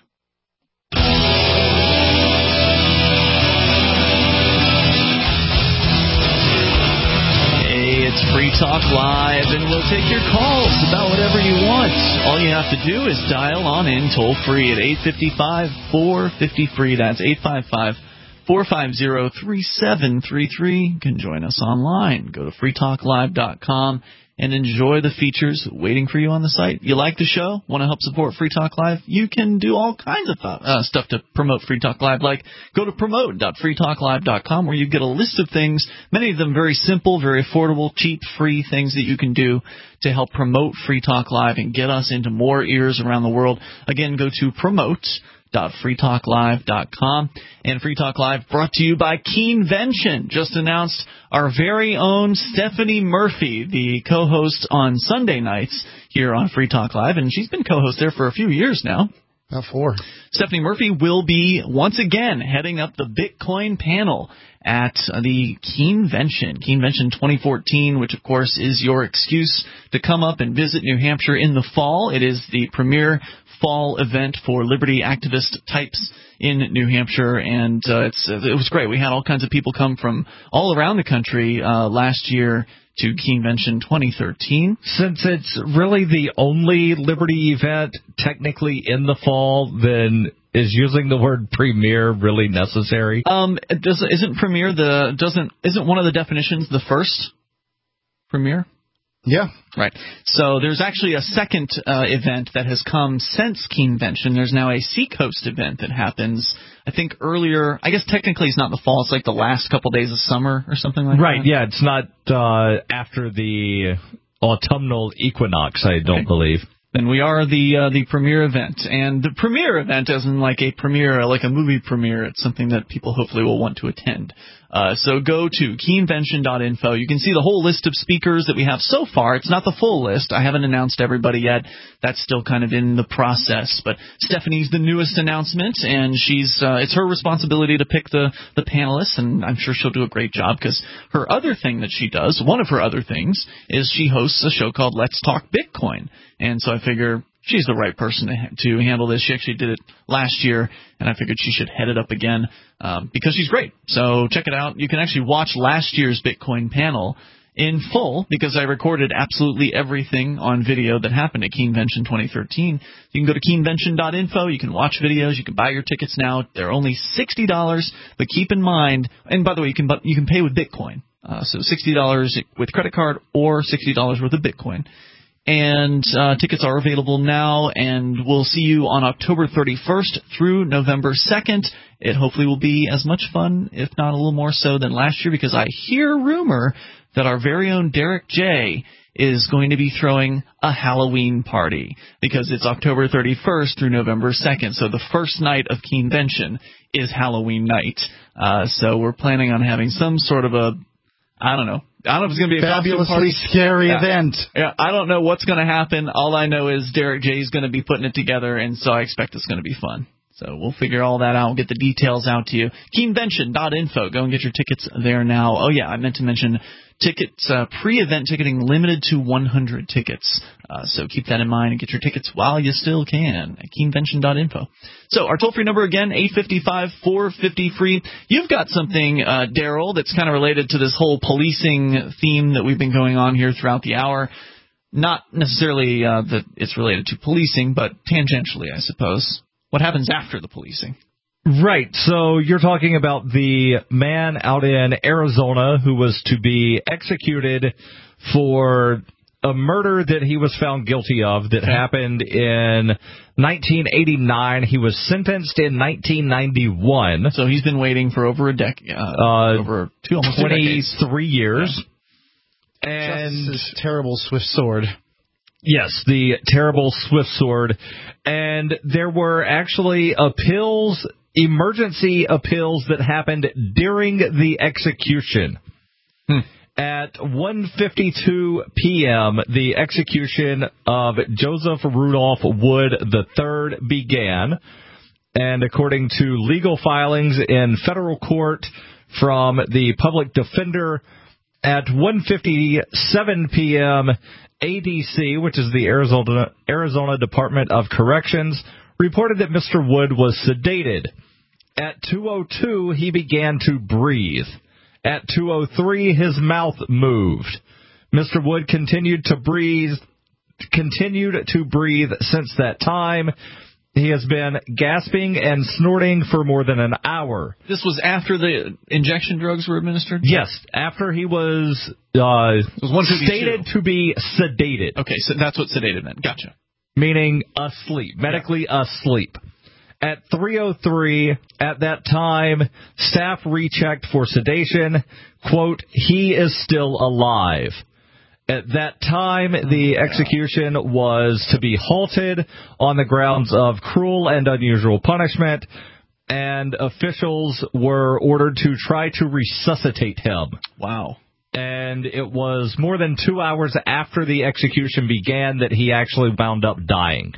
Hey, it's Free Talk Live, and we'll take your calls about whatever you want. All you have to do is dial on in toll-free at eight five five, four five zero, free. That's eight five five, four five zero, three seven three three. You can join us online. Go to free talk live dot com and enjoy the features waiting for you on the site. You like the show? Want to help support Free Talk Live? You can do all kinds of uh, stuff to promote Free Talk Live, like go to promote dot free talk live dot com, where you get a list of things, many of them very simple, very affordable, cheap, free things that you can do to help promote Free Talk Live and get us into more ears around the world. Again, go to promote dot free talk live dot com. And Free Talk Live brought to you by Keenvention. Just announced our very own Stephanie Murphy, the co-host on Sunday nights here on Free Talk Live, and she's been co-host there for a few years now. About four. Stephanie Murphy will be, once again, heading up the Bitcoin panel at the Keenvention, Keenvention twenty fourteen, which, of course, is your excuse to come up and visit New Hampshire in the fall. It is the premier fall event for liberty activist types in New Hampshire, and uh, it's uh, it was great. We had all kinds of people come from all around the country uh, last year to Keenvention twenty thirteen. Since it's really the only liberty event technically in the fall, then is using the word premier really necessary? Um, does, isn't premier the doesn't isn't one of the definitions the first premier? Yeah. Right. So there's actually a second uh, event that has come since Keenvention. There's now a Seacoast event that happens, I think, earlier. I guess technically it's not the fall. It's like the last couple days of summer or something like right, that. Right, yeah. It's not uh, after the autumnal equinox, I don't okay. believe. Then we are the uh, the premiere event. And the premiere event isn't like a premiere, like a movie premiere. It's something that people hopefully will want to attend. Uh, so go to keenvention dot info. You can see the whole list of speakers that we have so far. It's not the full list. I haven't announced everybody yet. That's still kind of in the process. But Stephanie's the newest announcement, and she's uh, it's her responsibility to pick the, the panelists, and I'm sure she'll do a great job because her other thing that she does, one of her other things, is she hosts a show called Let's Talk Bitcoin. And so I figure she's the right person to, to handle this. She actually did it last year, and I figured she should head it up again um, because she's great. So check it out. You can actually watch last year's Bitcoin panel, in full because I recorded absolutely everything on video that happened at Keenvention twenty thirteen. You can go to keenvention dot info. You can watch videos. You can buy your tickets now. They're only sixty dollars, but keep in mind, and by the way, you can you can pay with Bitcoin. Uh, so sixty dollars with credit card or sixty dollars worth of Bitcoin. And uh, tickets are available now, and we'll see you on October thirty-first through November second. It hopefully will be as much fun, if not a little more so, than last year, because I hear rumor that our very own Derek J is going to be throwing a Halloween party, because it's October thirty-first through November second. So the first night of Keenvention is Halloween night. Uh, so we're planning on having some sort of a, I don't know, I don't know if it's going to be a fabulously scary yeah. event. Yeah, I don't know what's going to happen. All I know is Derek J is going to be putting it together, and so I expect it's going to be fun. So we'll figure all that out. We'll get the details out to you. Keenvention dot info. Go and get your tickets there now. Oh, yeah, I meant to mention tickets, uh, pre-event ticketing limited to one hundred tickets. Uh, so keep that in mind and get your tickets while you still can at keenvention dot info. So our toll-free number again, eight five five, four five zero, free. You've got something, uh, Daryl, that's kind of related to this whole policing theme that we've been going on here throughout the hour. Not necessarily uh, that it's related to policing, but tangentially, I suppose. What happens after the policing? Right. So you're talking about the man out in Arizona who was to be executed for a murder that he was found guilty of that happened in nineteen eighty-nine. He was sentenced in nineteen ninety-one. So he's been waiting for over a decade, uh, uh, over two, almost twenty-three years. Yeah. And Justice's terrible swift sword. Yes, the terrible swift sword. And there were actually appeals, emergency appeals that happened during the execution. Hmm. At one fifty-two p.m., the execution of Joseph Rudolph Wood the third began. And according to legal filings in federal court from the public defender, at one fifty-seven p.m., A D C, which is the Arizona, Arizona Department of Corrections, reported that Mister Wood was sedated. At two oh two, he began to breathe. At two oh three, his mouth moved. Mister Wood continued to breathe, continued to breathe since that time. He has been gasping and snorting for more than an hour. This was after the injection drugs were administered? Yes, after he was, uh, was stated to be sedated. Okay, so that's what sedated meant. Gotcha. Meaning asleep, medically yeah. asleep. At three oh three, at that time, staff rechecked for sedation. Quote, he is still alive. At that time, the execution was to be halted on the grounds of cruel and unusual punishment, and officials were ordered to try to resuscitate him. Wow. And it was more than two hours after the execution began that he actually wound up dying.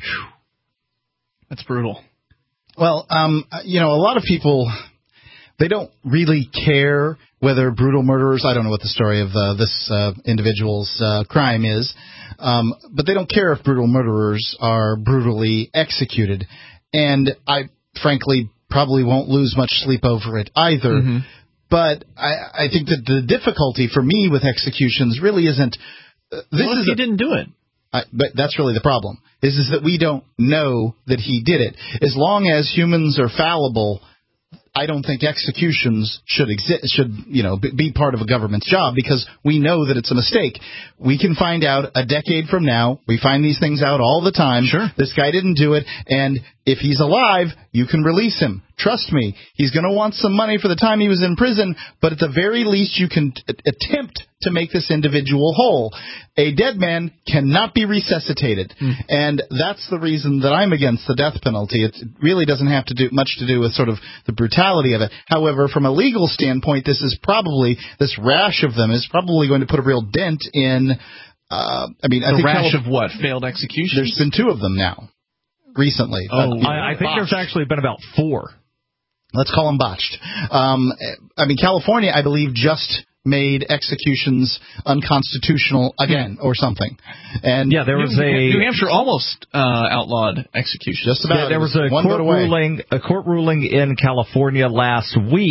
That's brutal. Well, um, you know, a lot of people, they don't really care whether brutal murderers, I don't know what the story of uh, this uh, individual's uh, crime is, um, but they don't care if brutal murderers are brutally executed. And I, frankly, probably won't lose much sleep over it either. Mm-hmm. But I, I think that the difficulty for me with executions really isn't... Uh, this what if is he a, didn't do it? I, but that's really the problem, is, is that we don't know that he did it. As long as humans are fallible, I don't think executions should exist, should, you know, be part of a government's job, because we know that it's a mistake. We can find out a decade from now. We find these things out all the time. Sure. This guy didn't do it, and if he's alive, you can release him. Trust me, he's going to want some money for the time he was in prison, but at the very least you can t- attempt to make this individual whole. A dead man cannot be resuscitated, mm. and that's the reason that I'm against the death penalty. It really doesn't have to do much to do with sort of the brutality of it. However, from a legal standpoint, this is probably, this rash of them is probably going to put a real dent in, uh, I mean, the I think rash Calif- of what? Failed executions? There's been two of them now, recently. Oh, uh, I, I think there's actually been about four. Let's call them botched. Um, I mean, California, I believe, just made executions unconstitutional again, or something. And yeah, there was New, a New Hampshire almost uh, outlawed executions. Just about. Yeah, there was a court ruling, a court ruling in California last week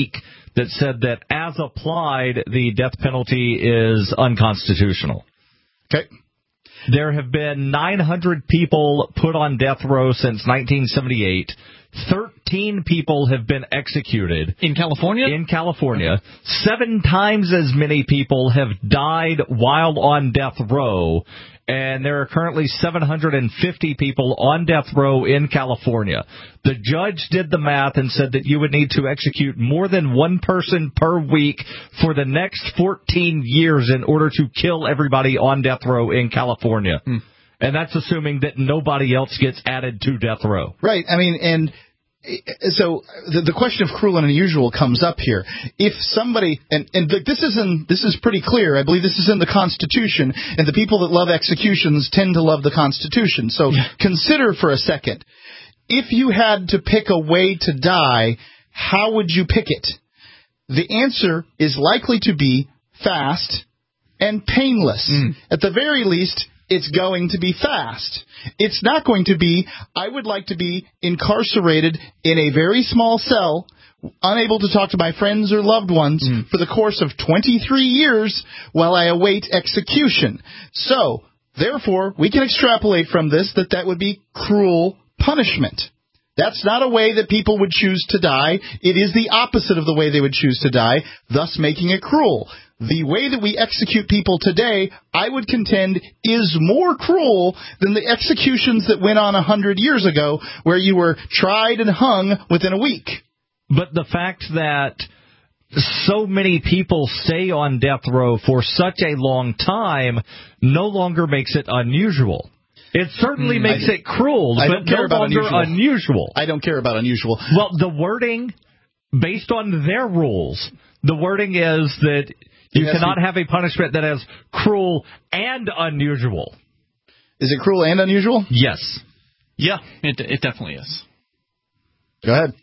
that said that as applied, the death penalty is unconstitutional. Okay. There have been nine hundred people put on death row since nineteen seventy-eight. thirteen people have been executed. In California? In California. Seven times as many people have died while on death row. And there are currently seven hundred fifty people on death row in California. The judge did the math and said that you would need to execute more than one person per week for the next fourteen years in order to kill everybody on death row in California. Hmm. And that's assuming that nobody else gets added to death row. Right. I mean, and so the, the question of cruel and unusual comes up here. If somebody, and, and this is in, this is pretty clear. I believe this is in the Constitution, and the people that love executions tend to love the Constitution. So yeah. Consider for a second, if you had to pick a way to die, how would you pick it? The answer is likely to be fast and painless. Mm. At the very least, it's going to be fast. It's not going to be, I would like to be incarcerated in a very small cell, unable to talk to my friends or loved ones mm. for the course of twenty-three years while I await execution. So, therefore, we can extrapolate from this that that would be cruel punishment. That's not a way that people would choose to die. It is the opposite of the way they would choose to die, thus making it cruel. The way that we execute people today, I would contend, is more cruel than the executions that went on a hundred years ago, where you were tried and hung within a week. But the fact that so many people stay on death row for such a long time no longer makes it unusual. It certainly mm, makes I, it cruel, I but don't care no about longer unusual. unusual. I don't care about unusual. Well, the wording, based on their rules, the wording is that you cannot have a punishment that is cruel and unusual. Is it cruel and unusual? Yes. Yeah, it it definitely is. Go ahead.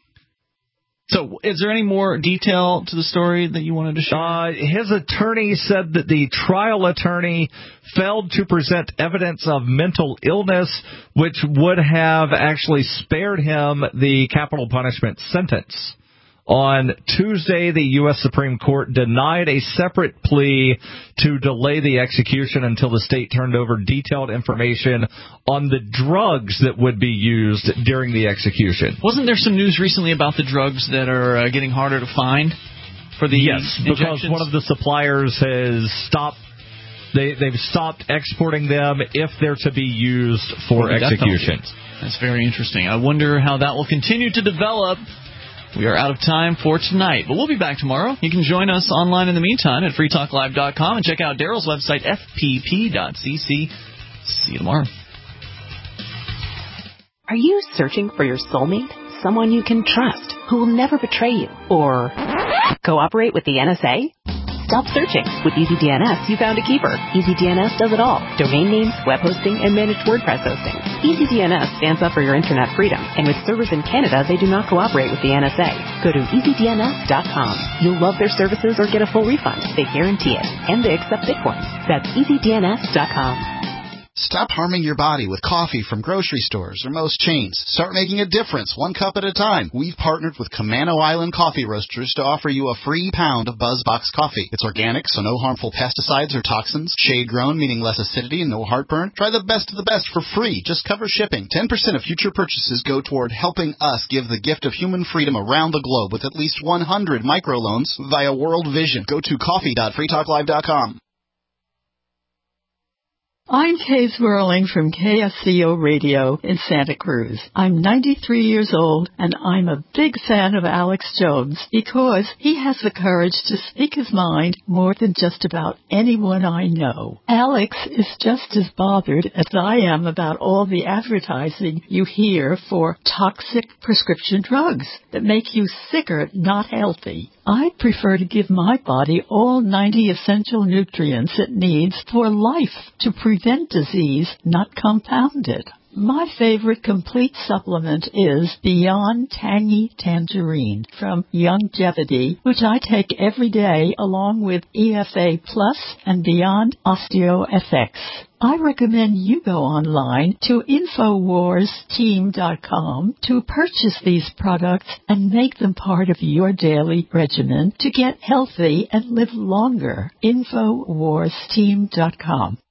So, is there any more detail to the story that you wanted to share? Uh, his attorney said that the trial attorney failed to present evidence of mental illness, which would have actually spared him the capital punishment sentence. On Tuesday, the U S Supreme Court denied a separate plea to delay the execution until the state turned over detailed information on the drugs that would be used during the execution. Wasn't there some news recently about the drugs that are uh, getting harder to find for the Yes, because injections? one of the suppliers has stopped. They, they've stopped exporting them if they're to be used for execution. That's very interesting. I wonder how that will continue to develop. We are out of time for tonight, but we'll be back tomorrow. You can join us online in the meantime at free talk live dot com and check out Daryl's website, f p p dot c c. See you tomorrow. Are you searching for your soulmate? Someone you can trust, who will never betray you, or cooperate with the N S A? Stop searching. With EasyDNS, you found a keeper. EasyDNS does it all. Domain names, web hosting, and managed WordPress hosting. EasyDNS stands up for your internet freedom, and with servers in Canada, they do not cooperate with the N S A. Go to easy D N S dot com. You'll love their services or get a full refund. They guarantee it, and they accept Bitcoin. That's easy D N S dot com. Stop harming your body with coffee from grocery stores or most chains. Start making a difference, one cup at a time. We've partnered with Camano Island Coffee Roasters to offer you a free pound of BuzzBox coffee. It's organic, so no harmful pesticides or toxins. Shade-grown, meaning less acidity and no heartburn. Try the best of the best for free. Just cover shipping. ten percent of future purchases go toward helping us give the gift of human freedom around the globe with at least one hundred microloans via World Vision. Go to coffee dot free talk live dot com. I'm Kay Swirling from K S C O Radio in Santa Cruz. I'm ninety-three years old, and I'm a big fan of Alex Jones because he has the courage to speak his mind more than just about anyone I know. Alex is just as bothered as I am about all the advertising you hear for toxic prescription drugs that make you sicker, not healthy. I prefer to give my body all ninety essential nutrients it needs for life to prevent disease, not compound it. My favorite complete supplement is Beyond Tangy Tangerine from Youngevity, which I take every day along with E F A Plus and Beyond Osteo F X. I recommend you go online to infowars team dot com to purchase these products and make them part of your daily regimen to get healthy and live longer. infowars team dot com.